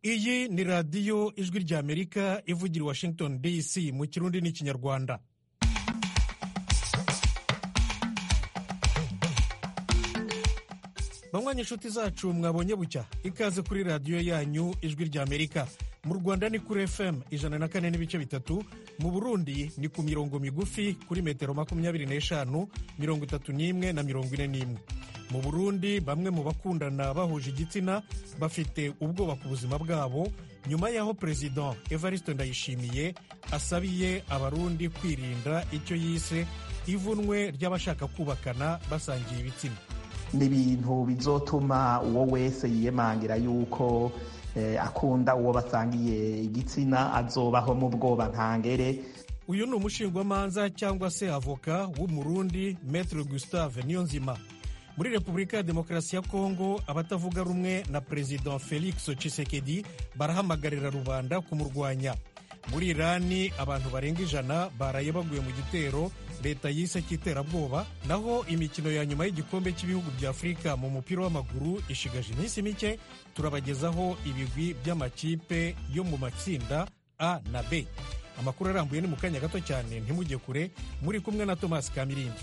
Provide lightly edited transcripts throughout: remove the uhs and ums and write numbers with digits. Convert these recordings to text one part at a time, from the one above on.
iyi ni radiyo ijwi ry'Amerika ivugira i Washington DC mu Kirundi n'Ikinyarwanda. Banywanyi inshuti zacu mwabonye bucya, ikaze kuri radiyo yanyu ijwi ry'Amerika. Mu Rwanda ni kuri FM 104.3, mu Burundi ni ku mirongo migufi kuri metero 25, 31 na 41. Mu Burundi bamwe mu bakundana bahuje igitsina bafite ubwoba ku buzima bwabo nyuma y'aho President Evariste Ndayishimiye asabiye abarundi kwirinda icyo yise ivunwe ry'abashaka kubakana basangiye ibitsina. Ni ibintu bizotuma uwo wese yiyemangira yuko akunda uwo basangiye igitsina azobaho mu bwoba ntangere. Uyu ni umushingwamanza cyangwa se avoka w'umurundi Maître Gustave Niyonzima. Muri Repubulika ya Demokarasi ya Kongo abatavuga rumwe na President Felix Tshisekedi barahamagarira rubanda kumurwanya. Muri Irani abantu barenga 100 baraye baguye mu gitero leta yise cy'iterabwoba. Naho imikino ya nyuma y'igikombe cy'ibihugu bya Afurika mu mupira w'amaguru ishigaje iminsi mike, turabagezaho ibigwi by'amakipe yo mu matsinda A na B. Amakuru arambuye ni mu kanya gato cyane, ntimujye kure, muri kumwe na Thomas Kamirindi.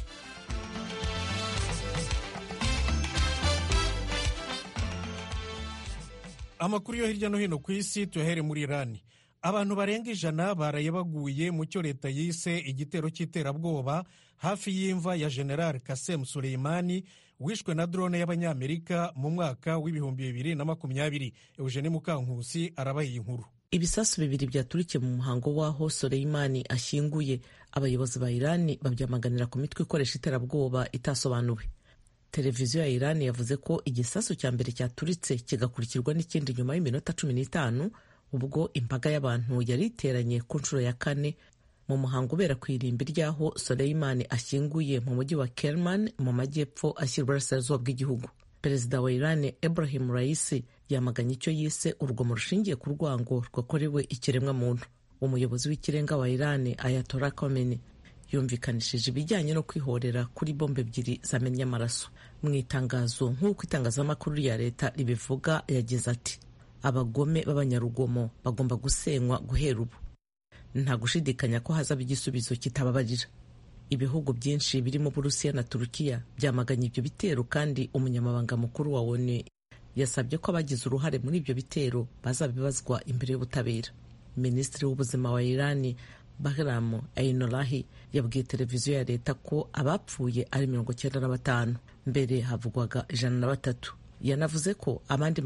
Amakuru yo hirya no hino ku isi tuyahere muri Irani. Abantu barenga 100 baraye baguye mu cyo leta yise igitero cy'iterabwoba hafi y'imva ya General Qasem Soleimani wishwe na drone y'Abanyamerika mu mwaka w'ibihumbi 2020. Eugene Mukankusi arabaye inkuru. Ibisasu bibiri byaturikiye mu muhango w'aho Soleimani ashyinguye. Abayobozi ba Irani babyamaganira ku mitwe ikoresha iterabwoba itasobanuwe. Televiziyo ya Irani yavuze ko igisasu cya mbere cyaturitse kigakurikirwa n'ikindi nyuma y'iminota 15 ubwo imbaga y'abantu yari iteranye ku nshuro ya 4 mu muhango ubera ku irimbi ry'aho Soleimani ashyinguye mu mujyi wa Kerman mu majyepfo ashyira uburasirazuba bw'igihugu. Perezida wa Irani Ebrahim Raisi yamaganye icyo yise urugomo rushingiye ku rwango rwakorewe ikiremwa muntu. Umuyobozi w'ikirenga wa Irani Ayatollah Khomeini yumvikanishije ibijyanye no kwihorera kuri bombe ebyiri zamennye amaraso. Mu itangazo nk'uko itangazamakuru ya leta ribivuga, yagize ati abagome b'abanyarugomo bagomba gusenywa guhera ubu. Nta gushidikanya ko hazaba igisubizo kitababarira. Ibihugu byinshi birimo Burusiya na Turukiya byamaganye ibyo bitero, kandi umunyamabanga mukuru wa ONU yasabye ko abagize uruhare muri ibyo bitero bazabibazwa imbere y'ubutabera. Minisitiri w'ubuzima wa Irani Bahram Einolahi yabwiye televiziyo ya leta ko abapfuye ari 95, mbere havugwaga 103. Yanavuze ko abandi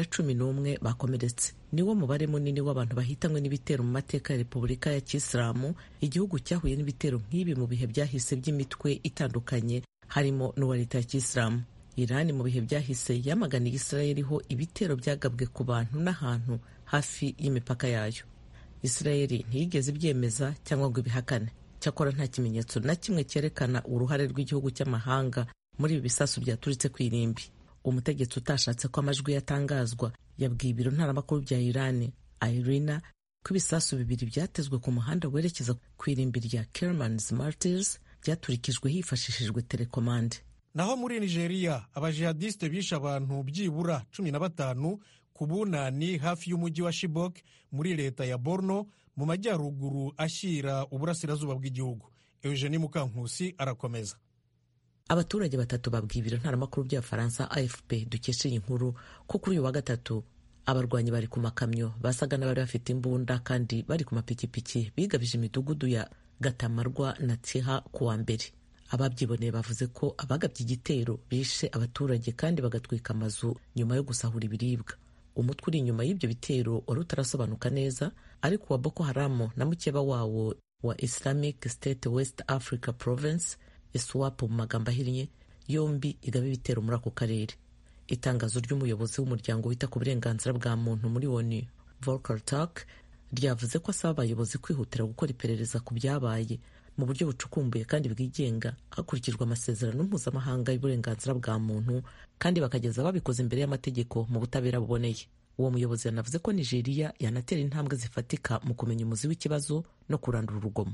211 bakomeretse. Niwo mubare munini w'abantu bahitanywe n'ibitero mu mateka ya Repubulika ya Kisilamu, igihugu cyahuye n'ibitero nk'ibi mu bihe byahise by'imitwe itandukanye harimo n'uwa leta ya Kisilamu. Irani mu bihe byahise yamaganiye Israeli ho ibitero byagabwe ku bantu n'ahantu hafi y'imipaka yayo. Israeli ntiyigeze ibyemeza cyangwa ngo ibihakane. Cyakora nta kimenyetso na kimwe cyerekana uruhare rw'igihugu cy'amahanga muri ibi bisasu byaturitse ku irimbi. Umutegetsi utashatse ko amajwi yatangazwa yabwiye ibiro ntaramakuru bya Irani Irina ko ibisasu bibiri byatezwe ku muhanda werekeza ku irimbi rya Kerman's Martyrs byaturikijwe hifashishijwe telekomande. Naho muri Nigeria abajihadiste bishe abantu byibura 15 ku bunani hafi y'umujyi wa Chibok muri leta ya Borno mu majyaruguru ashyira uburasirazuba bw'igihugu. Eugene Mukankusi arakomeza. Abaturage batatu babwiye ibiro ntaramakuru bya Faransa AFP dukesha iyi nkuru ko kuri uyu wa gatatu abarwanyi bari ku makamyo basaga n'abari bafite imbunda kandi bari ku mapikipiki bigabije imidugudu ya Gatamarwa na Tsiha ku wa mbere. Ababyiboneye bavuze ko abagabye igitero bishe abaturage kandi bagatwika amazu nyuma yo gusahura ibiribwa. Umutwe uri inyuma y'ibyo bitero wari utarasobanuka neza, ariko wa Boko Haram na mukeba wawo wa Islamic State West Africa Province ISWAP mu magambo ahinnye, yombi igaba ibitero muri ako karere. Itangazo ry'umuyobozi w'umuryango wita ku burenganzira bwa muntu muri ONU Volker Turk ryavuze ko asaba abayobozi kwihutira gukora iperereza ku byabaye mu buryo bucukumbuye kandi bwigenga hakurikijwe amasezerano mpuzamahanga y'uburenganzira bwa muntu, kandi bakageza babikoze imbere y'amategeko mu butabera buboneye. Uwo muyobozi yanavuze ko Nigeria yanatera intambwe zifatika mu kumenya umuzi w'ikibazo no kurandura urugomo.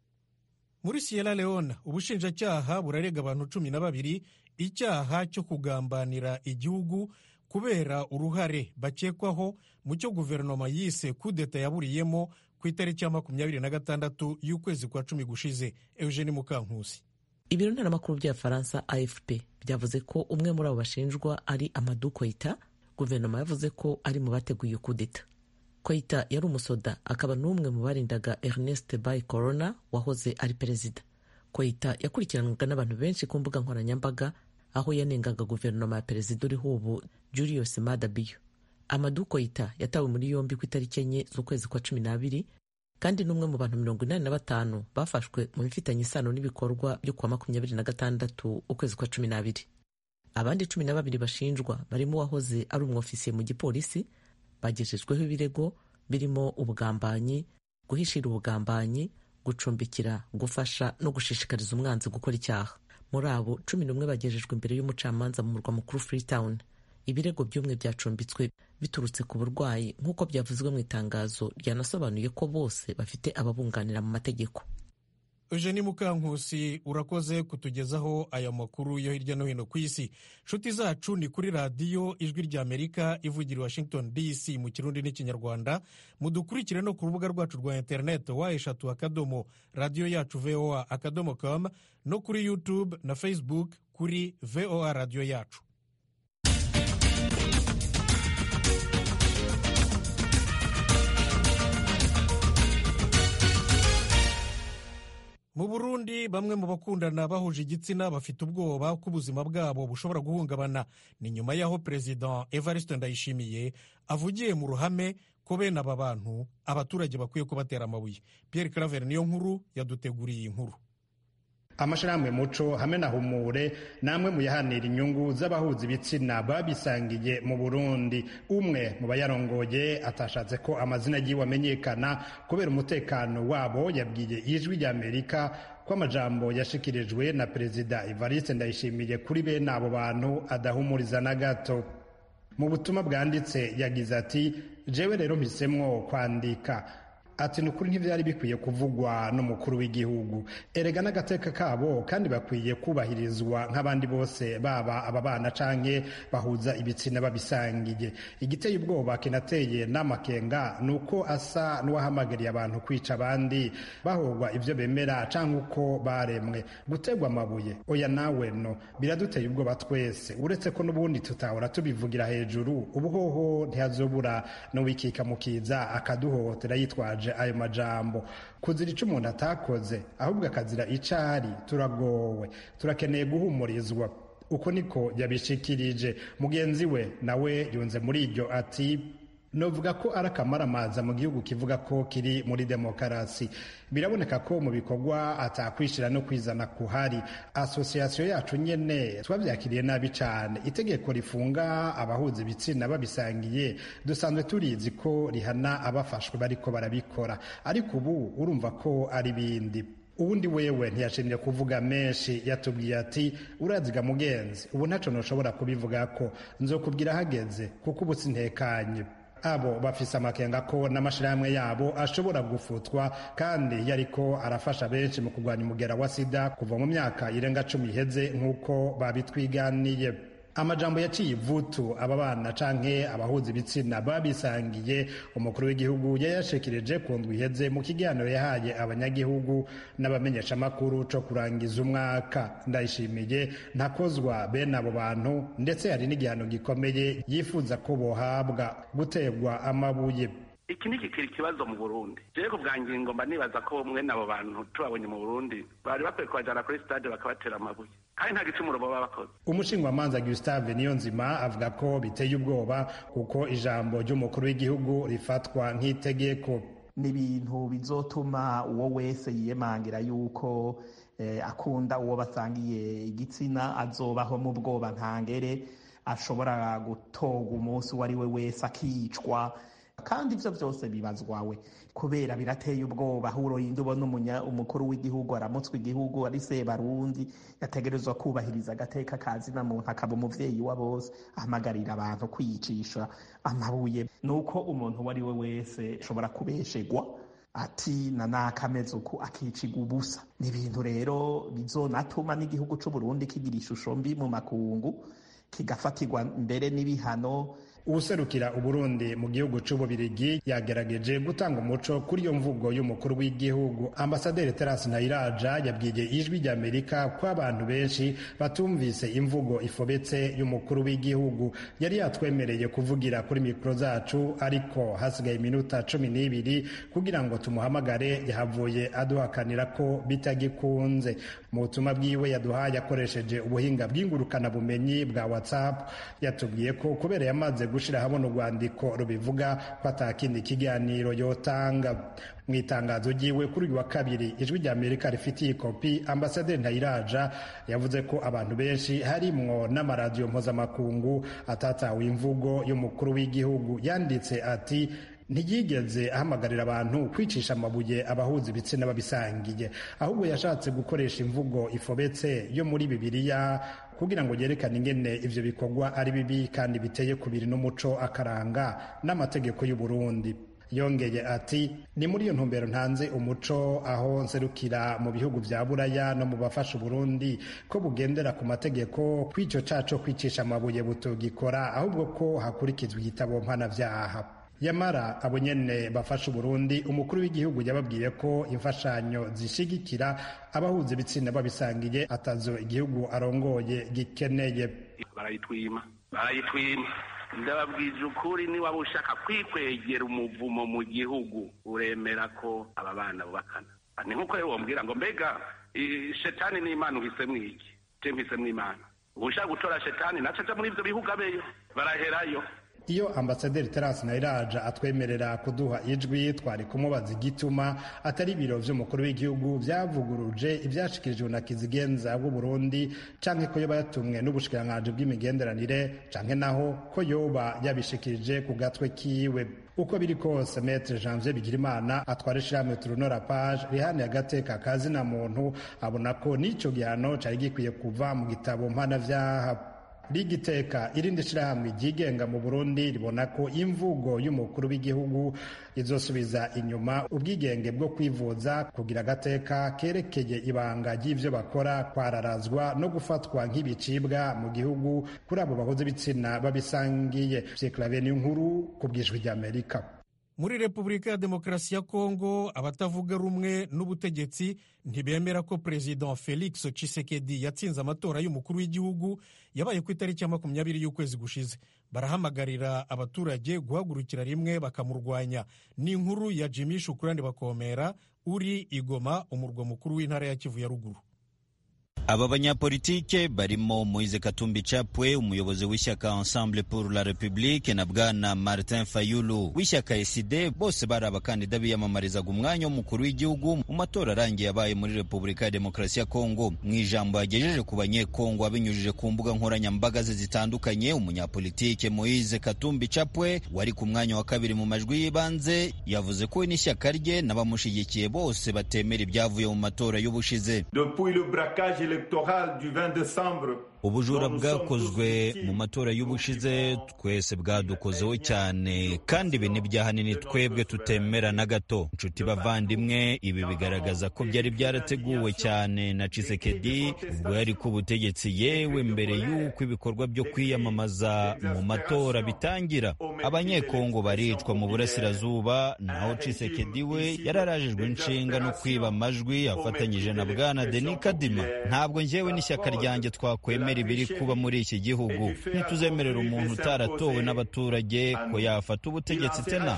Muri Sierra Leone ubushinjacyaha burarega abantu 12 icyaha cyo kugambanira igihugu kubera uruhare bakekwaho mu cyo guverinoma yise kudeta yaburiyemo ku itariki ya 26 y'ukwezi kwa 10 gushize. Eugene Mukankusi. Ibiro ntaramakuru by'Abafaransa AFP byavuze ko umwe muri abo bashinjwa ari Amadou Koita. Guverinoma yavuze ko ari mu bateguye kudeta. Koita yari umusoda akaba n'umwe mu barindaga Ernest Bai Korona wahoze ari perezida. Koita yakurikiranwaga n'abantu benshi ku mbuga nkoranyambaga aho yanengaga guverinoma ya perezida uriho ubu Julius Maada Bio. Amadou Koita yatawe muri yombi ku itariki 4 z'ukwezi kwa 12 kandi n'umwe mu bantu 85 bafashwe mu bifitanye isano n'ibikorwa byo kuwa 26 ukwezi kwa 12. Abandi 12 bashinjwa barimo wahoze ari umwofisiye mu gipolisi bagejejweho ibirego birimo ubugambanyi, guhishira ubugambanyi, gucumbikira, gufasha no gushishikariza umwanzi gukora icyaha. Muri abo 11 bagejejwe imbere y'umucamanza mu murwa mukuru Freetown. Ibirego by'umwe byacumbitswe biturutse ku burwayi nk'uko byavuzwe mu itangazo ryanasobanuye ko bose bafite ababunganira mu mategeko. Eugenie Mukankusi, urakoze kutugezaho aya makuru yo hirya no hino ku isi. Nshuti zacu, ni kuri radiyo Ijwi ry'Amerika ivugira i Washington DC mu Kirundi n'Ikinyarwanda. Mudukurikire no ku rubuga rwacu rwa internet wa@radio-yacu.voa.com no kuri YouTube na Facebook kuri VOA Radio Yacu. Mu Burundi, bamwe mu bakundana bahuje igitsina bafite ubwoba ko ubuzima bwabo bushobora guhungabana. Ni nyuma y'aho Perezida Evariste Ndayishimiye avugiye mu ruhame ko bene aba bantu abaturage bakwiye kubatera amabuye. Pierre Claver niyo nkuru yaduteguriye inkuru. Amashirahamwe Muco hamwe na Humure namwe mu yahanira inyungu z'abahuza ibitsina babisangiye mu Burundi. Umwe mu bayarongoye atashatse ko amazina yiwe amenyekana kubera umutekano wabo, yabwiye Ijwi ry'Amerika ko amajambo yashikirijwe na Perezida Evariste Ndayishimiye kuri bene abo bantu adahumuriza na gato. Mu butumwa bwanditse yagize ati, jewe rero mpisemwo kwandika. Ati nukuri ntivyari bikwiye kuvugwa n'umukuru w'igihugu. Erega n'agateka kabo kandi bakwiye kubahirizwa nk'abandi bose, baba aba bana canke bahuza ibitsina babisangiye. Igiteye ubwoba kinateye n'amakenga nuko asa n'uwahamagariye abantu kwica abandi bahogwa ivyo bemera canke uko baremwe. Gutegwa amabuye oya nawe no, biraduteye ubwoba twese, uretse ko n'ubundi tutahora tubivugira hejuru. Ubuhoho ntihazobura n'uwikika mukiza akaduhohotera yitwaje ayo majambo. Kuzira ico umuntu atakoze ahubwo akazira icari, turagowe, turakeneye guhumurizwa. Uko niko yabishikirije. Mugenzi we nawe yunze muri iryo ati, novuga ko arakamaramaza mu gihugu kivuga ko kiri muri demokarasi. Biraboneka ko mu bikorwa atakwishira no kwizana kuhari. Association yacu nyene twavyakiriye nabi cane. Itegeko rifunga abahuza ibitsina babisangiye dusanzwe turizi ko rihana abafashwe bariko barabikora, ariko ubu urumva ko ari bindi. Ubundi wewe ntiyashimye kuvuga menshi, yatubwiye ati, uraziga mugenzi, ubu ntaco noshobora kubivuga ko, nzokubwira hageze kuko ubu sintekanye. Abo bafise amakenga ko n'amashirahamwe yabo ashobora gufutwa kandi yariko arafasha benshi mu kurwanya umugera wa sida kuva mu myaka irenga 10 iheze nk'uko babitwiganiye. Amajambo yaciye ivutu aba bana canke abahuza ibitsina babisangiye umukuru w'igihugu yayashikirije ku ndwi iheze mu kiganiro yahaye abanyagihugu n'abamenyesha makuru co kurangiza umwaka. Ndayishimiye ntakozwa bene abo bantu, ndetse hari n'igihano gikomeye yifuza ko bohabwa, gutegwa amabuye. Iki ni ikibazo mu Burundi. Jewe ku bwanjye ngomba nibaza ko mwene abo bantu tubabonye mu Burundi bari bakwiye kubajana kuri stade bakabatera amabuye, kandi nta gicumuro baba bakoze. Umushingwamanza Gustave Niyonzima avuga ko biteye ubwoba kuko ijambo ry'umukuru w'igihugu rifatwa nk'itegeko. Ni ibintu bizotuma uwo wese yiyemangira yuko akunda uwo basangiye igitsina azobaho mu bwoba ntangere, ashobora gutoga umunsi uwo ari we wese akicwa, kandi ivyo vyose bibazwawe kubera birateye ubwoba. Huro yindi ubona umukuru w'igihugu aramutswe igihugu ari Sebarundi, yategerezwa kubahiriza agateka kazina muntu, akaba umuvyeyi wa bose, ahamagarira abantu kwiyicisha amabuye. Nuko umuntu uwo ari we wese ashobora kubeshegwa ati nanakameze uku akiciga ubusa. Ni ibintu rero bizonatuma n'igihugu c'u Burundi kigira ishusho mbi mu makungu, kigafatirwa mbere n'ibihano. uwuserukira Uburundi mu gihugu c'Ububirigi yagerageje gutanga umuco kuri iyo mvugo y'umukuru w'igihugu. Ambasaderi Terence Ntayiraja yabwiye Ijwi ry'Amerika ko abantu benshi batumvise imvugo ifobetse y'umukuru w'igihugu. Yari yatwemereye kuvugira kuri mikro zacu, ariko hasigaye iminota 12 kugira ngo tumuhamagare, yahavuye aduhakanira ko bitagikunze. Mu butumwa bwiwe yaduhaye akoresheje ubuhinga bw'ingurukana bumenyi bwa WhatsApp, yatubwiye ko kubera yamaze gushira habona urwandiko rubivuga ko atakindi kiganiro yotanga. Mu itangazo ryiwe kuri uyu wa kabiri, Ijwi ry'Amerika rifitiye ikopi, Ambasaderi Ntayiraja yavuze ko abantu benshi harimwo n'amaradiyo mpuzamakungu atatawe imvugo y'umukuru w'igihugu. Yanditse ati ntiyigeze ahamagarira abantu kwicisha amabuye abahuza ibitsina babisangiye, ahubwo yashatse gukoresha imvugo ifobetse yo muri Bibiliya kugira ngo yerekane ingene ivyo bikorwa ari bibi kandi biteye kubiri n'umuco, akaranga n'amategeko y'u Burundi. Yongeye ati ni muri iyo ntumbero ntanze umuco aho nserukira mu bihugu vya Buraya no mu bafasha Burundi ko bugendera ku mategeko, kw'ico caco kwicisha amabuye butogikora, ahubwo ko hakurikizwa igitabo mpanavyaha. Yamara abo nyene bafasha Burundi, umukuru w'igihugu yababwiye ko imfashanyo zishigikira abahuza ibitsina babisangiye atazo igihugu arongoye gikeneye. Barayitwima ndababwije ukuri, niba ushaka kwikwegera umuvumo mu gihugu uremera ko aba bana bubakana. Ni nkuko rero wombwira ngo mbega shetani n'Imana uhisemo iki? Mpisemo Imana. Ushaka gutora shetani naco aja muri ivyo bihugu abeyo, baraherayo. Iyo Ambasaderi Terence Ntayiraja atwemerera kuduha ijwi, twari kumubaza igituma atari ibiro vy'umukuru w'igihugu vyavuguruje ivyashikirijwe na Kizigenza w'u Burundi, canke ko yoba yatumwe n'ubushikiranganji bw'imigenderanire, canke naho ko yoba yabishikirije ku gatwe kiwe. Uko biri kose, Maître Janvier Bigirimana atwara ishirahamwe Turunora Page rihaniye agateka kazina muntu abona ko n'ico gihano cari gikwiye kuva mu gitabo mpanavyaha. Rigiteka irindi shirahamwe ryigenga mu Burundi ribona ko imvugo y'umukuru w'igihugu izosubiza inyuma ubwigenge bwo kwivuza, kugira agateka kerekeye ibanga ry'ivyo bakora kwararazwa no gufatwa nk'ibicibwa mu gihugu kuri abo bahuza ibitsina babisangiye. Claver Niyonkuru ku bw'Ijwi ry'Amerika. Muri Repubulika ya Demokarasi ya Kongo, abatavuga rumwe n'ubutegetsi ntibemera ko President Felix Tshisekedi yatsinze amatora y'umukuru w'igihugu yabaye ku itariki ya 20 y'ukwezi gushize. Barahamagarira abaturage guhagurukira rimwe bakamurwanya. Ni inkuru ya Jimmy Shukrani Bakomera uri Igoma, umurwa mukuru w'intara ya Kivu ya ruguru. Aba banyapolitike barimo Moise Katumbi Chapwe, umuyobozi w'ishyaka Ensemble pour la République, na bwana Martin Fayulu w'ishyaka SD, bose bari abakandida biyamamarizaga umwanya w'umukuru w'igihugu mu matora arangiye yabaye muri Repubulika ya Demokarasi ya Kongo. Mu ijambo yagejeje ku banyekongo abinyujije ku mbuga nkoranyambaga zitandukanye, umunyapolitike Moise Katumbi Chapwe wari ku mwanya wa kabiri mu majwi y'ibanze yavuze ko n'ishyaka rye n'abamushigikiye bose batemera ibyavuye mu matora y'ubushize. Depuis le braquage électoral du 20 décembre, ubujura bwakozwe mu matora y'ubushize twese bwadukozeho cyane, kandi ibi n'ibyaha nini twebwe tutemera na gato. Nshuti bavandimwe, ibi bigaragaza ko byari byarateguwe cyane na Tshisekedi ubwo yari ku butegetsi, yewe mbere y'uko ibikorwa byo kwiyamamaza mu matora bitangira. Abanyekongo baricwa mu burasirazuba, naho Tshisekedi we yararajijwe inshinga no kwiba amajwi afatanyije na bwana Denis Kadima. Ntabwo njyewe n'ishyaka ryanjye twakwemera ibiri kuba muri iki gihugu. Ntituzemerera umuntu utaratowe n'abaturage ko yafata ubutegetsi tena.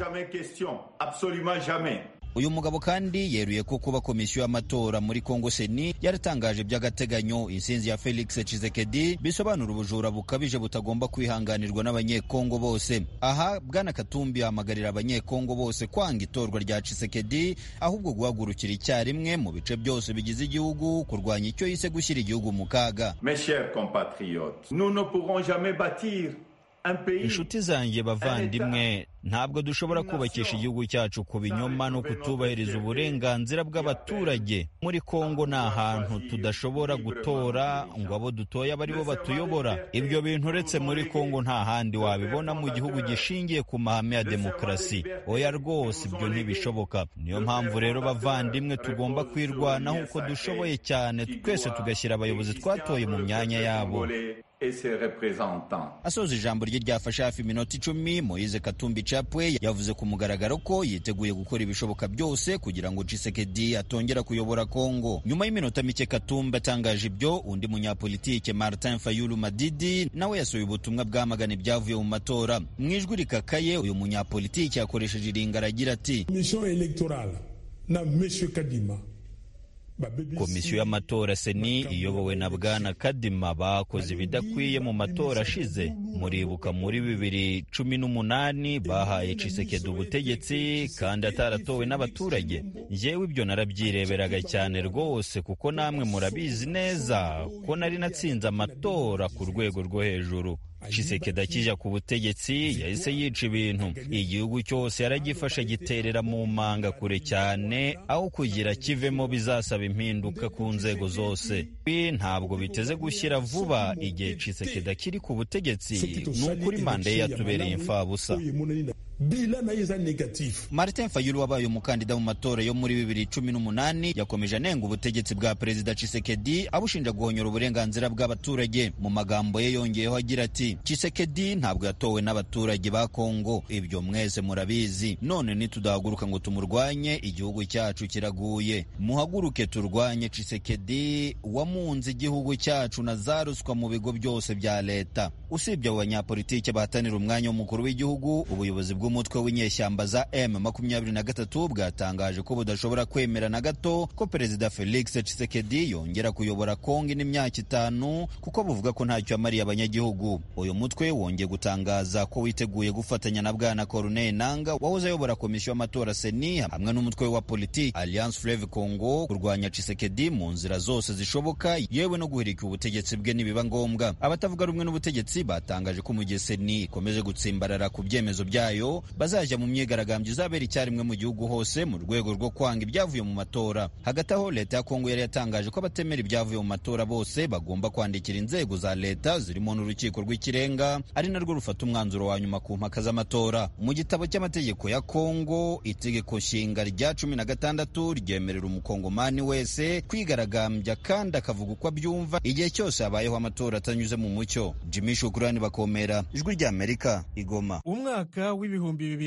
Uyu mugabo kandi yeruye ko kuba komisiyo y'amatora muri Kongo Seni yaratangaje by'agateganyo intsinzi ya Felix Tshisekedi bisobanura ubujura bukabije butagomba kwihanganirwa n'abanyekongo bose. Aha bwana Katumbi ahamagarira abanyekongo bose kwanga itorwa rya Tshisekedi, ahubwo guhagurukira icyarimwe mu bice byose bigize igihugu kurwanya icyo yise gushyira igihugu mu kaga. Mes chers compatriotes, nous ne pourrons jamais bâtir inshuti zanjye bavandimwe, ntabwo dushobora kubakisha igihugu cyacu ku binyoma no kutubahiriza uburenganzira bw'abaturage. Muri Kongo ni ahantu tudashobora gutora ngo abo dutoye aba aribo batuyobora. Ibyo bintu uretse muri Kongo nta handi wabibona mu gihugu gishingiye ku mahame ya demokarasi. Oya rwose, ibyo ntibishoboka. Niyo mpamvu rero bavandimwe, tugomba kwirwanaho uko dushoboye cyane, twese tugashyira abayobozi twatoye mu myanya yabo. et ses représentants. Asoza ijambo rye ryafashe hafi iminota 10, Moise Katumbi Chapwe yavuze ku mugaragaro ko yiteguye gukora ibishoboka byose kugira ngo Tshisekedi atongera kuyobora Kongo. Nyuma y'iminota mike Katumbi atangaje ibyo, undi munyapolitike Martin Fayulu Madidi nawe yasohoye ubutumwa bwamagana ibyavuye mu matora. Mu ijwi rikakaye uyu munyapolitike yakoresheje iringara agira ati: Mission électorale na Monsieur Kadima. Komisiyo y'amatora Seni iyobowe na Bwana Kadima bakoze ibidakwiye mu matora ashize. Muribuka muri 2018 bahaye Tshisekedi ubutegetsi kandi ataratowe n'abaturage. Njyewe ibyo narabyireberaga cyane rwose, kuko namwe murabizi neza ko nari natsinze amatora ku rwego rwo hejuru. Tshisekedi akija ku butegetsi yahise yica ibintu, igihugu cyose yaragifashe giterera mu manga kure cyane, aho kugira kivemo bizasaba impinduka ku nzego zose. Ntabwo biteze gushyira vuba igihe Tshisekedi akiri ku butegetsi, n'ukuri manda ye yatubereye imfabusa. Martin Fayulu wabaye umukandida mu matora yo muri 2018 yakomeje anenga ubutegetsi bwa Perezida Tshisekedi abushinja guhonyora uburenganzira bw'abaturage. Mu magambo ye yongeyeho agira ati: Tshisekedi ntabwo yatowe n'abaturage ba Kongo, ibyo mwese murabizi. None nitudahaguruka ngo tumurwanye, igihugu cyacu kiraguye. Muhaguruke turwanye Tshisekedi wamunze igihugu cyacu na za ruswa mu bigo byose bya leta. Usibye abo banyapolitike bahatanira umwanya w'umukuru w'igihugu, ubuyobozi bw'umutwe w'inyeshyamba za M23 bwatangaje ko budashobora kwemera na gato ko Perezida Felix Tshisekedi yongera kuyobora Kongo n'imyaka 5, kuko buvuga ko ntacyo amariye abanyagihugu. Uyu mutwe wongeye gutangaza ko witeguye gufatanya na Bwana Corneille Nangaa wahoze ayobora komisiyo y'amatora Seni hamwe n'umutwe wa politiki Alliance Fleuve Congo kurwanya Tshisekedi mu nzira zose zishoboka, yewe no guhirika ubutegetsi bwe nibiba ngombwa. Abatavuga rumwe n'ubutegetsi batangaje ko mu gihe Seni ikomeje gutsimbarara ku byemezo byayo, bazajya mu myigaragambyo izabera icyarimwe mu gihugu hose mu rwego rwo kwanga ibyavuye mu matora. Hagati aho leta ya Kongo yari yatangaje ko abatemera ibyavuye mu matora bose bagomba kwandikira inzego za leta zirimo n'urukiko rw'ikirenga, ari narwo rufata umwanzuro wa nyuma ku mpaka z'amatora. Mu gitabo cy'amategeko ya Kongo, itegeko nshinga rya 16 ryemerera umukongomani wese kwigaragambya kandi akavuga uko abyumva igihe cyose habayeho amatora atanyuze mu mucyo. Jimmy Shukrani Bakomera, Ijwi rya Amerika, Igoma. Umwaka w'ibihumbi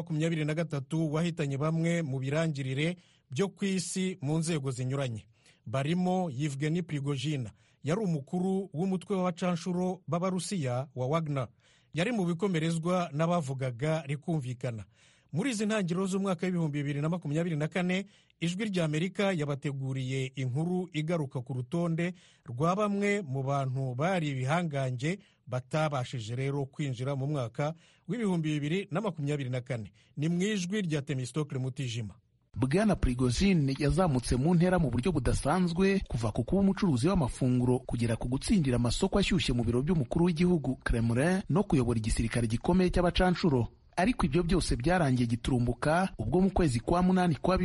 2023 wahitanye bamwe mu birangirire byo ku isi mu nzego zinyuranye, barimo Yevgeny Prigozhin, yari umukuru w'umutwe w'abacanshuro b'Abarusiya wa Wagner. Yari mu bikomerezwa n'abavugaga rikumvikana. Muri izi ntangiriro z'umwaka w'ibihumbi 2024, Ijwi rya Amerika yabateguriye inkuru igaruka ku rutonde rwa bamwe mu bantu bari ibihangange batabashije rero kwinjira mu mwaka w'ibihumbi 2024. Ni mu ijwi rya Temistokle Mutijima. Bwana Prigozhin yazamutse mu ntera mu buryo budasanzwe, kuva ku kuba umucuruzi w'amafunguro kugera ku gutsindira amasoko ashyushye mu biro by'umukuru w'igihugu Kremlin no kuyobora igisirikare gikomeye cy'abacanshuro. Ariko ibyo byose byarangiye giturumbuka ubwo mu kwezi kwa munani kwa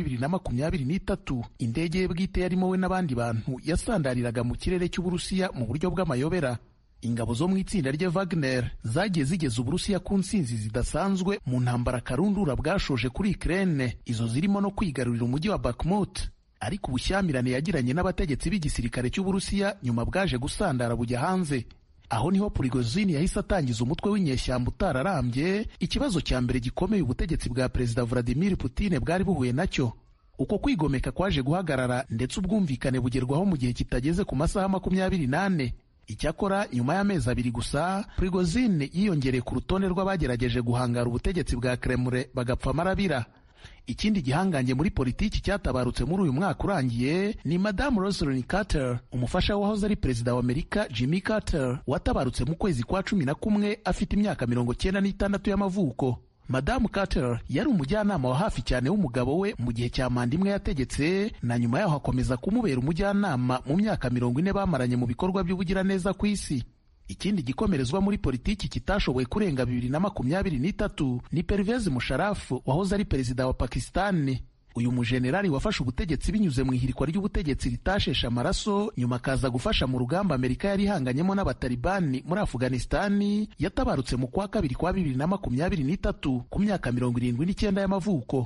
2023 indege ye bwite yarimo we n'abandi bantu yasandariraga mu kirere cy'Uburusiya mu buryo bw'amayobera. Ingabo zo mu itsinda rye Wagner zagiye zigeza Uburusiya ku nsinzi zidasanzwe mu ntambara karundura bwashoje kuri Ukraine, izo zirimo no kwigarurira umujyi wa Bakhmut. Ariko ubushyamirane yagiranye n'abategetsi b'igisirikare cy'Uburusiya nyuma bwaje gusandara bujya hanze. Aho niho Prigozhin yahise atangiza umutwe w'inyeshyamba utararambye, ikibazo cya mbere gikomeye ubutegetsi bwa Perezida Vladimir Putin bwari buhuye nacyo. Uko kwigomeka kwaje guhagarara ndetse ubwumvikane bugerwaho mu gihe kitageze ku masaha 24. Icyakora nyuma y'amezi 2 gusa, Prigozhin yiyongereye ku rutonde rw'abagerageje guhangara ubutegetsi bwa Kremlin bagapfa marabira. Ikindi gihangange muri politiki cyatabarutse muri uyu mwaka urangiye ni Madame Rosalynn Carter, umufasha wahoze ari perezida wa Amerika Jimmy Carter, watabarutse mu kwezi kwa 11 afite imyaka 96 y'amavuko. Madame Carter yari umujyanama wa hafi cyane w'umugabo we mu gihe cya manda imwe yategetse, na nyuma yaho akomeza kumubera umujyanama mu myaka 40 bamaranye mu bikorwa by'ubugiraneza ku isi. Ikindi gikomerezwa muri politiki kitashoboye kurenga 2023 ni Pervez Musharraf, wahoze ari perezida wa Pakistan. Uyu mujenerali wafashe ubutegetsi binyuze mu ihirikwa ry'ubutegetsi ritashesha amaraso, nyuma akaza gufasha mu rugamba Amerika yari ihanganyemo n'abatalibani muri Afghanistan, yatabarutse mu kwa 2 kwa 2023 ku myaka 79 y'amavuko.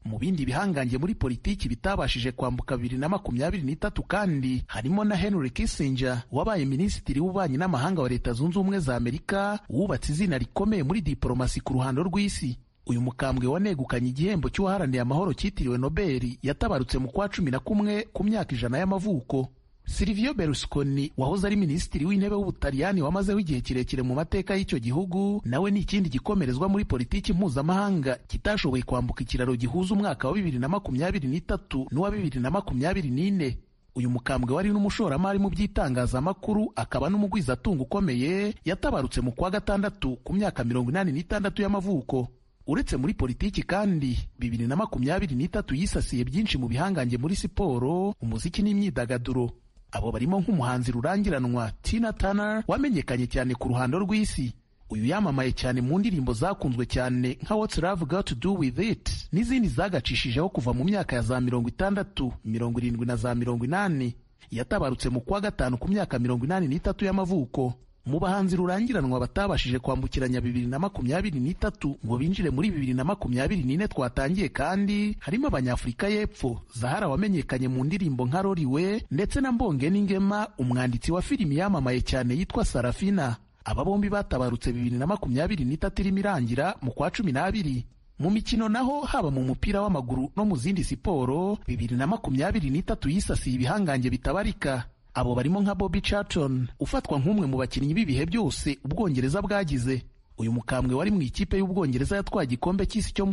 Mu bindi bihangange muri politiki bitabashije kwambuka 2023 kandi harimo na Henry Kissinger wabaye minisitiri w'ububanyi n'amahanga wa Leta Zunze Ubumwe za Amerika, wubatse izina rikomeye muri diplomasi ku ruhando rw'isi. Uyu mukambwe wanegukanye igihembo cy'uwaharaniye amahoro cyitiriwe Nobel yatabarutse mu kwa 11 ku myaka 100 y'amavuko. Silvio Berlusconi wahoze ari minisitiri w'intebe w'Ubutaliyani wamazeho igihe kirekire mu mateka y'icyo gihugu, nawe ni ikindi gikomerezwa muri politiki mpuzamahanga kitashoboye kwambuka ikiraro gihuza umwaka wa 2023 n'uwa 2024. Uyu mukambwe wari n'umushoramari mu by'itangazamakuru akaba n'umugwizatunga ukomeye yatabarutse mu kwa 6 ku myaka 86 y'amavuko. Uretse muri politiki kandi 2023 yisasiye byinshi mu bihangange muri siporo, umuziki n'imyidagaduro. Abo barimo nk'umuhanzi rurangiranwa Tina Turner wamenyekanye cyane ku ruhando rw'isi. Uyu yamamaye cyane mu ndirimbo zakunzwe cyane nka What's Love Got to Do With It n'izindi zagacishijeho kuva mu myaka ya za 60, 70 na za 80. Yatabarutse mu kwa 5 ku myaka 83 y'amavuko. Mu bahanzi rurangiranwa batabashije kwambukiranya 2023 ngo binjire muri 2024 twatangiye kandi harimo Abanyafurika y'Epfo, Zahara wamenyekanye mu ndirimbo nka Roriwe, ndetse na Mbonge N'Ingema, umwanditsi wa filimi yamamaye cyane yitwa Sarafina. Aba bombi batabarutse 2023 irimo irangira mu kwa 12. Mu mikino naho haba mu mupira w'amaguru no mu zindi siporo 2023 yisasiye ibihangange bitabarika. Abo barimo nka Bobby Charlton ufatwa nk'umwe mu bakinnyi b'ibihe byose Ubwongereza bwagize. Uyu mukambwe wari mu ikipe y'Ubwongereza yatwaye igikombe cy'isi cyo mu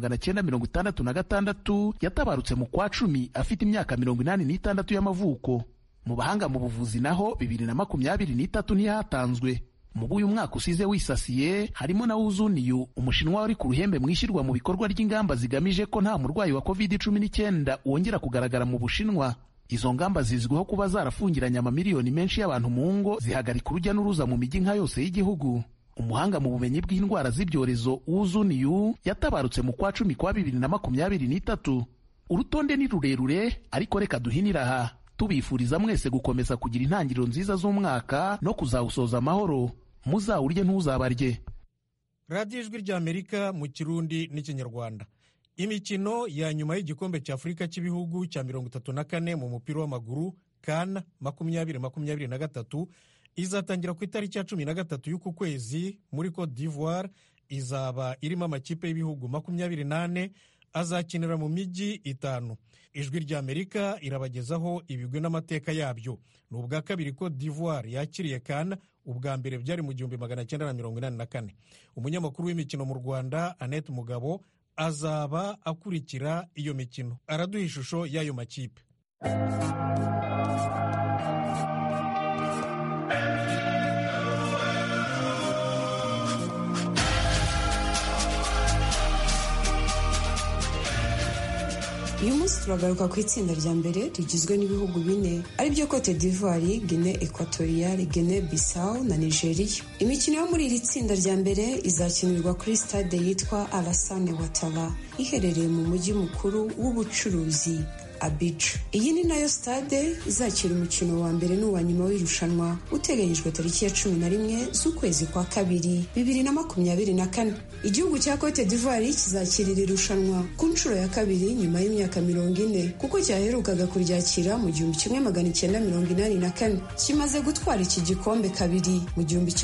1966 yatabarutse mu kwa 10 afite imyaka 86 y'amavuko. Mu bahanga mu buvuzi naho 2023 ntihatanzwe. Mu uyu mwaka usize wisasiye harimo na Wu Zuniyu, umushinwa wari ku ruhembe mu ishyirwa mu bikorwa ry'ingamba zigamije ko nta murwayi wa COVID-19 wongera kugaragara mu Bushinwa. Izo ngamba zizwiho kuba zarafungiranye amamiliyoni menshi y'abantu mu ngo, zihagarika urujya n'uruza mu mijyi nka yose y'igihugu. Umuhanga mu bumenyi bw'indwara z'ibyorezo Wu Zuniyu yatabarutse mu kwa 10 kwa 2023. Urutonde ni rurerure ariko reka duhinira aha, tubifuriza mwese gukomeza kugira intangiriro nziza z'umwaka no kuzawusoza amahoro. Muzawurye ntuzabarye. Radio Ijwi ry'Amerika mu Kirundi n'Ikinyarwanda. Imikino ya nyuma y'igikombe cya Afurika cy'ibihugu cya 34 mu mupira w'amaguru CAN 2023 izatangira ku itariki ya 13 y'uku kwezi muri Cote d'Ivoire. Izaba irimo amakipe y'ibihugu 28 azakinira mu mijyi 5. Ijwi ry'Amerika irabagezaho ibigwi n'amateka yabyo. Ni ubwa kabiri Cote d'Ivoire yakiriye CAN, ubwa mbere byari mu 1984. Umunyamakuru w'imikino mu Rwanda Annette Mugabo azaba akurikira iyo mikino, araduha ishusho y'ayo makipe. Uyu munsi turagaruka ku itsinda rya mbere rigizwe n'ibihugu 4 aribyo Cote d'Ivoire, Guinée Equatoriale, Guinée Bissau na Nigeria. Imikino yo muri iri tsinda rya mbere izakinirwa kuri stade yitwa Alassane Ouattara iherereye mu mujyi mukuru w'ubucuruzi Abidjan. Iyi ni nayo stade izakira umukino wa mbere n'uwa nyuma w'irushanwa uteganyijwe tariki ya 11 z'ukwezi kwa 2 2024. Igihugu cya Cote d'Ivoire kizakirira irushanwa ku nshuro ya kabiri nyuma y'imyaka 40 kuko cyaherukaga kuryakira mu 1984. Kimaze gutwara iki gikombe kabiri mu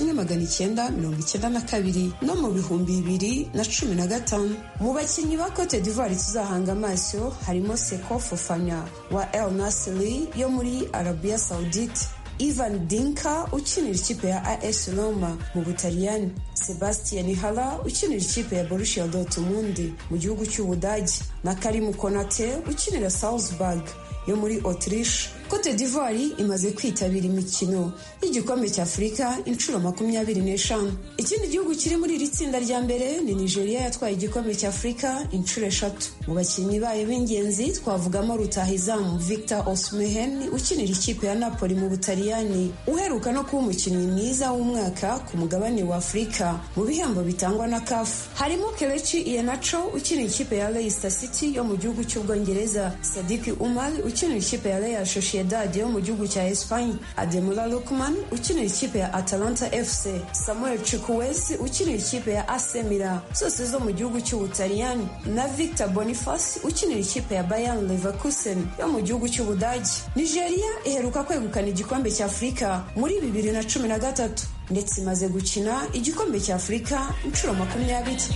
1992 no mu 2015. Mu bakinnyi ba Cote d'Ivoire tuzahanga amaso harimo Seko Fofana wa El Nassr yo muri Arabia Saudite, Ivan Dinka ukinira ikipe ya AS Roma mu Butaliyani, Sebastian Haller ukinira ikipe ya Borussia Dortmund mu gihugu cy'Ubudage, na Karim Konate ukinira Salzburg yo muri Autriche. Cote d'Ivoire imaze kwitabira imikino y'igikombe cya Afurika inshuro 25. Ikindi gihugu kiri muri iri tsinda rya mbere ni Nigeria yatwaye igikombe cya Afurika inshuro 3. Mu bakinnyi bayo b'ingenzi twavugamo rutahizamu Victor Osimhen ukinira ikipe ya Napoli mu Butaliyani, uheruka no kuba umukinnyi mwiza w'umwaka ku mugabane wa Afurika mu bihembo bitangwa na CAF. Harimo Kelechi Iheanacho ukinira ikipe ya Leicester City yo mu gihugu cy'Ubwongereza, Sadiq Umar ukinira ikipe ya Real Sociedad Sociedad yo mu gihugu cya Espagne, Ademola Lookman ukinira ikipe ya Atalanta FC, Samuel Chukwueze ukinira ikipe ya AC Milan zose zo mu gihugu cy'Ubutaliyani, na Victor Boniface ukinira ikipe ya Bayern Leverkusen yo mu gihugu cy'Ubudagi. Nigeria iheruka kwegukana igikombe cya Afurika muri 2013 ndetse imaze gukina igikombe cya Afurika inshuro 20.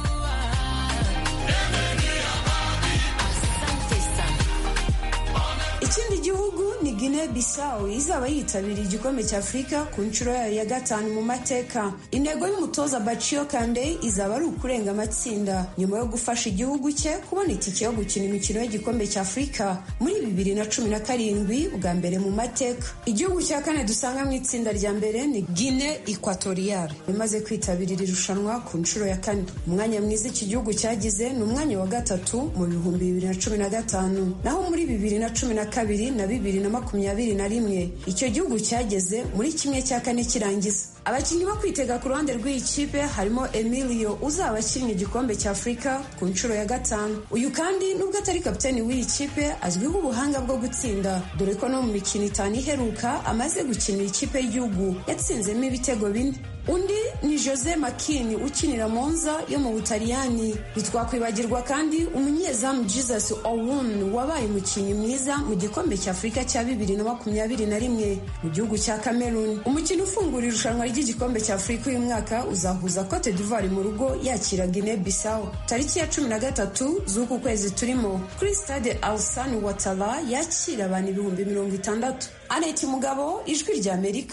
Ikindi gihugu ni Guinea Bissau izaba yitabiriye igikombe cya Afurika ku nshuro yayo ya 5 mu mateka. Intego y'umutoza Bachio Kande izaba ari ukurenga amatsinda nyuma yo gufasha igihugu cye kubona itike yo gukina imikino y'igikombe cya Afurika muri 2017 bwa mbere mu mateka. Igihugu cya kane dusanga mu itsinda rya mbere ni Guinea Equatorial imaze kwitabirira irushanwa ku nshuro ya 4. Umwanya mwiza iki gihugu cyagize ni umwanya wa 3 mu 2015, naho muri 2012 na 2021 icyo gihugu cyageze muri 1/4 kirangiza. Abakinnyi bo kwitega ku ruhande rw'iyi kipe harimo Emilio uzaba akinnye igikombe cya Afurika ku nshuro ya 5. Uyu kandi nubwo atari kapiteni w'iyi kipe azwiho ubuhanga bwo gutsinda, dore ko no mu mikino 5 iheruka amaze gukinira ikipe y'igihugu yatsinzemo ibitego 4. Undi ni Jose Makini ukinira Monza yo mu Butaliyani. Ntitwakwibagirwa kandi umunyezamu Jesus Owun wabaye umukinnyi mwiza mu gikombe cya Afurika cya 2021 mu gihugu cya Cameroon. Umukino ufungura irushanwa ry'igikombe cya Afurika uyu mwaka uzahuza Cote d'Ivoire mu rugo yakira Guinea Bissau tariki ya 13 z'uku kwezi turimo kuri stade Alassane Ouattara yakira abantu 60,000. Aneti Mugabo, Ijwi rya Amerika.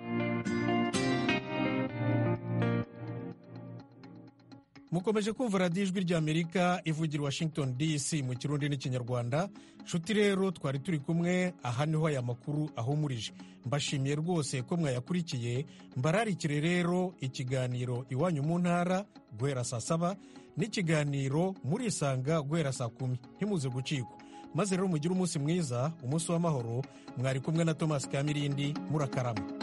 mukomeje kumva radiyo Ijwi rya Amerika ivugira Washington DC mu Kirundi n'Ikinyarwanda. Nshuti rero twari turi kumwe, aha niho aya makuru ahumurije. Mbashimiye rwose ko mwayakurikiye. Mbararikire rero ikiganiro Iwanyu mu Ntara guhera saa 7 n'ikiganiro Murisanga guhera saa 10. Ntimuze gucikwa. Maze rero mugire umunsi mwiza, umunsi w'amahoro. Mwari kumwe na Thomas Kamirindi, murakarama.